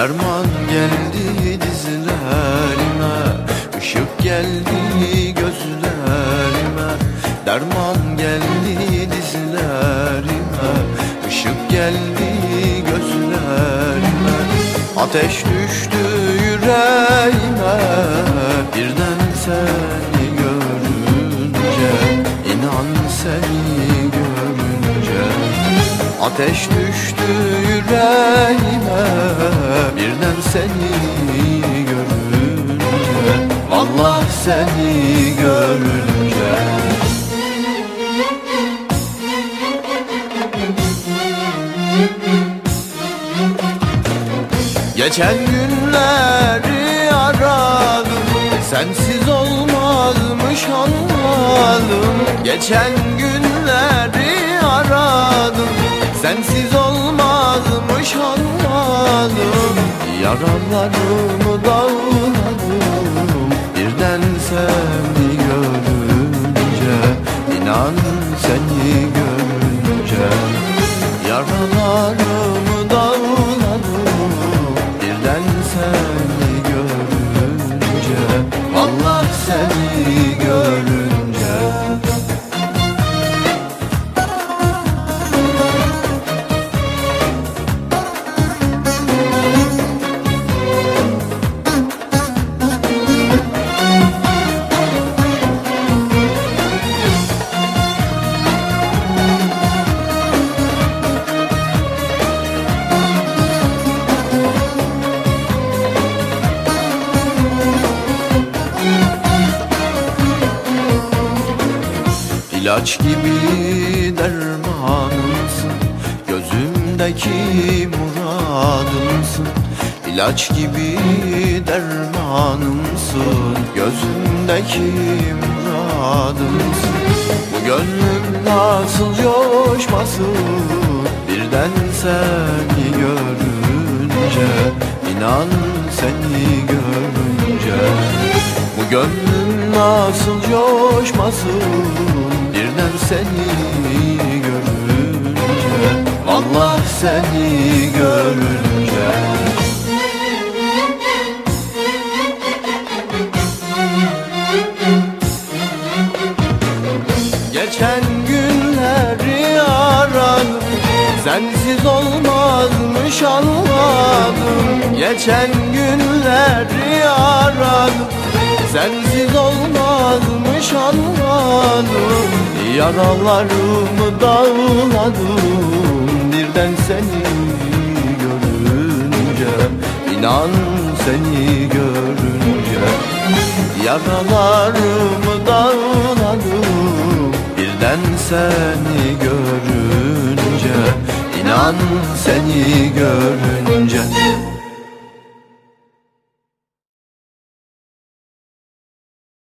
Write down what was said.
Derman geldi dizlerime, ışık geldi gözlerime. Derman geldi dizlerime, ışık geldi gözlerime. Ateş düştü yüreğime, birden seni görünce, inan seni görünce. Ateş düştü yüreğime, birden seni görünce, vallahi seni görünce. Geçen günleri aradım, sensiz olmazmış anladım. Geçen günleri aradım, sensiz olmazmış anladım. Yaralarımı dağladım, birden seni görünce, inan seni görünce. Yaralarımı dağladım, birden seni görünce, vallahi seni görünce. İlaç gibi dermanımsın, gözümdeki muradımsın. İlaç gibi dermanımsın, gözümdeki muradımsın. Bu gönlüm nasıl coşmasın, birden seni görünce, inan seni görünce. Bu gönlüm nasıl coşmasın, birden seni görünce, vallahi seni görünce. Geçen günleri aradım, sensiz olmazmış anladım. Geçen günleri aradım, sensiz olmazmış anladım. Yaralarımı dağladım, birden seni görünce, inan seni görünce. Yaralarımı dağladım, birden seni görünce, inan seni görünce.